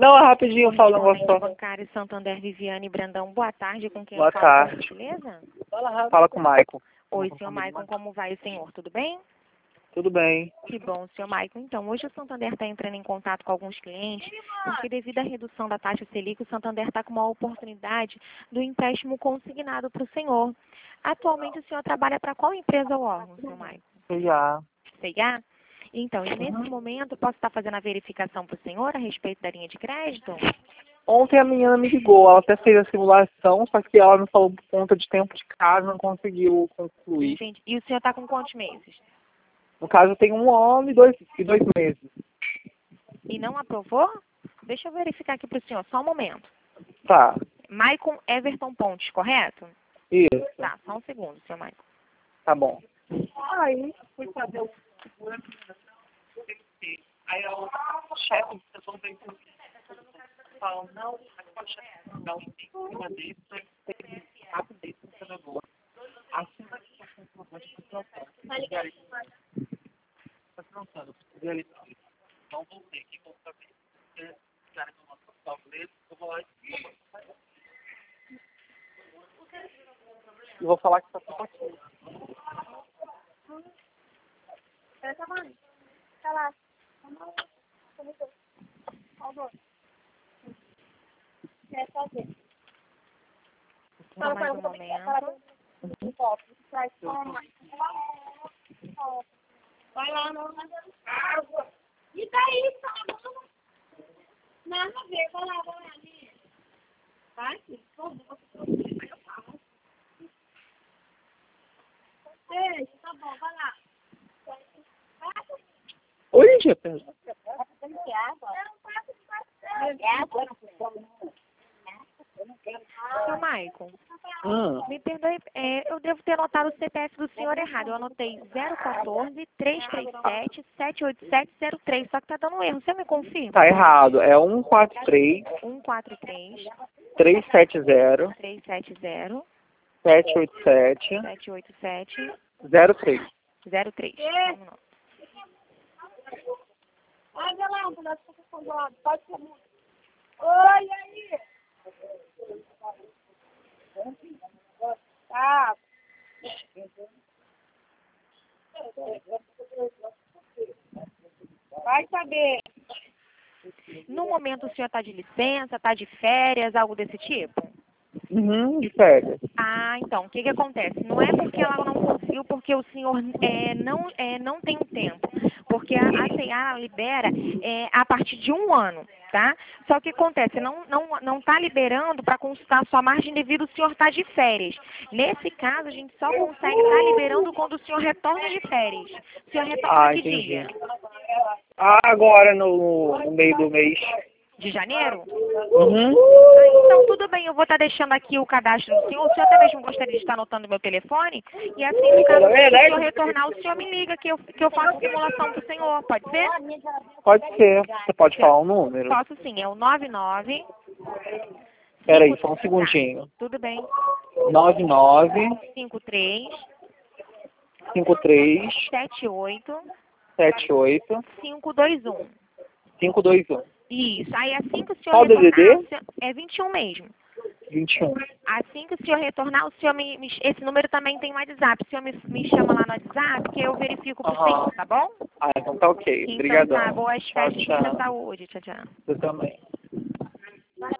Não, é rapidinho, eu falo um negócio Corrente só. bancária Santander Viviane Brandão. Boa tarde, com quem Boa eu falo, por tarde. gentileza? Fala com o Maicon. Oi, senhor Maicon, como vai o senhor? Tudo bem? Tudo bem. Que bom, senhor Maicon. Então, hoje o Santander está entrando em contato com alguns clientes, porque devido à redução da taxa Selic, o Santander está com uma oportunidade do empréstimo consignado para o senhor. Atualmente, o senhor trabalha para qual empresa ou órgão, senhor Maicon? Já. CIA? Então, e nesse momento, posso estar fazendo a verificação para o senhor a respeito da linha de crédito? Ontem a menina me ligou, ela até fez a simulação, só que ela me falou por conta de tempo de casa, não conseguiu concluir. Entendi. E o senhor está com quantos meses? No caso, eu tenho 1 ano e dois meses. E não aprovou? Deixa eu verificar aqui para o senhor, só um momento. Tá. Maicon Everton Pontes, correto? Isso. Tá, só um segundo, seu Maicon. Tá bom. Aí, fui fazer o aí o chefe de sessão veio falou, não, a chefe não tem cima dele, tem que rápido desse senador. Assim vai ser a função de está lançando, então vou ter que fazer cara do nosso talvez, eu vou lá e vou falar que tá tudo aqui. essa mãe, tá lá. É só ver. Só mais um momento. Vai lá, não. Água. E daí, só? Nada a ver, vai lá, né? Vai, filho, eu falo. Beijo, tá bom, vai lá. Oi, gente. Seu Maicon, me perdoe, eu devo ter anotado o CPF do senhor errado. Eu anotei 014-337-78703, só que tá dando um erro. Você me confirma? Tá errado. É 143 143 370 370 787 787 03. 03. Vamos lá. Olha lá, um pedaço de café do lado, pode ser muito. Oi, aí. Tá. Vai saber. No momento o senhor está de licença, está de férias, algo desse tipo? De férias. Ah, então, o que acontece? Não é porque ela não conseguiu, porque o senhor não tem tempo. Porque a CA libera a partir de 1 ano, tá? Só que acontece, não está liberando para consultar a sua margem devido ao senhor estar de férias. Nesse caso, a gente só consegue estar liberando quando o senhor retorna de férias. O senhor retorna que Entendi. dia? Agora no meio do mês. De janeiro? Uhum. Então, tudo bem, eu vou estar deixando aqui o cadastro do senhor. O senhor até mesmo gostaria de estar anotando meu telefone? E assim, no caso, se o senhor retornar, o senhor me liga que eu faço simulação para o senhor. Pode ser? Pode ser. Você pode falar o número? Posso sim, é o 99... Peraí, só um segundinho. Tudo bem. 99 53 53 78 78 521. 521. Isso. Aí assim que o senhor Qual retornar, DDD? é 21 mesmo. 21. Assim que o senhor retornar, o senhor esse número também tem WhatsApp. O senhor me chama lá no WhatsApp que eu verifico pro senhor, tá bom? Então tá ok. Então Obrigadão. tá, boas Tchau, festas e muita tchau. saúde. Tchau, tchau. Você também.